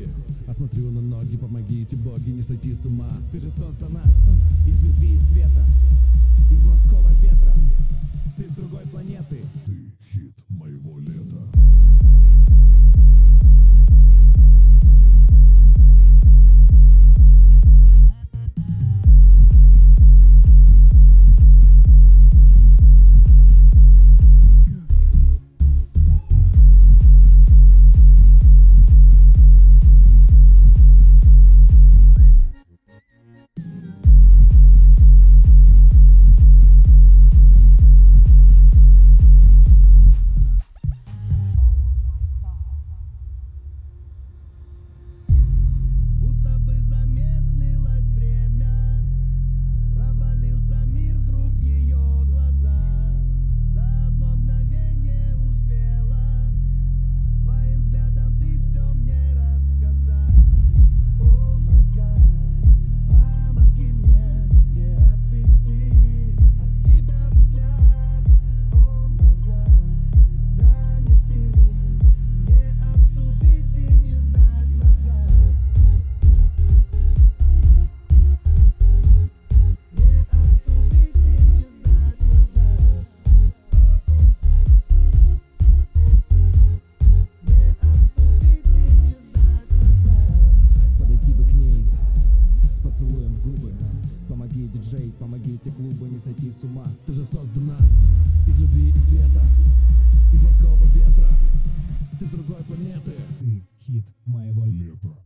А смотрю на ноги, помогите, боги, не сойти с ума. Ты же создана из любви и света, из морского ветра. Ты с другой планеты. Ты хит моего лета. Поцелуем в губы. Помоги, диджей, помогите клубу не сойти с ума. Ты же создана из любви и света, из морского ветра. Ты с другой планеты. Ты хит моего лета.